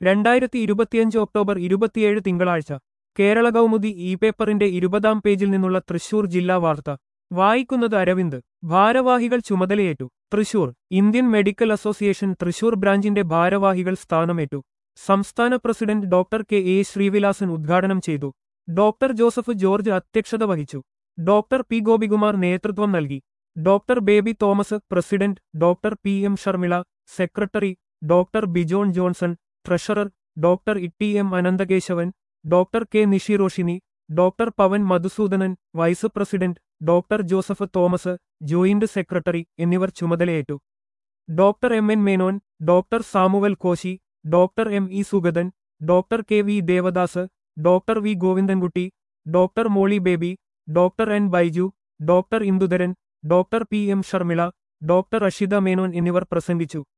2025 October 27 തിങ്കളാഴ്ച Kerala Kaumudi E പേപ്പറിന്റെ 20-ാം പേജിൽ നിന്നുള്ള തൃശൂർ ജില്ലാ വാർത്ത വായിക്കുന്നത് അരവിന്ദ്. ഭാരവാഹികൾ ചുമതലയേറ്റു. Thrissur. Indian medical association Thrissur ബ്രാഞ്ചിന്റെ ഭാരവാഹികൾ സ്ഥാനമേറ്റു. സംസ്ഥാന president doctor K A Srivilasan ഉദ്ഘാടനം ചെയ്തു. ഡോക്ടർ ജോസഫ് ജോർജ് അധ്യക്ഷത വഹിച്ചു. ഡോക്ടർ പി ഗോപികുമാർ നേതൃത്വം നൽകി. Doctor Baby Thomas president, doctor P M Sharmila secretary, doctor Bijon Johnson treasurer, doctor E M Ananthakesavan, doctor K Nishiroshini, doctor Pavan Madhusoodanan vice president, doctor Joseph Thomas joint secretary എന്നിവർ ചുമതലയേറ്റു. Doctor M N Menon, doctor Samuel Koshy, doctor M E Sugathan, doctor K V Devadas, doctor V Govindankutty, doctor Molly Baby, doctor N Baiju, doctor Indudharan, doctor P M Sharmila, doctor Ashitha Menon എന്നിവർ പ്രസംഗിച്ചു.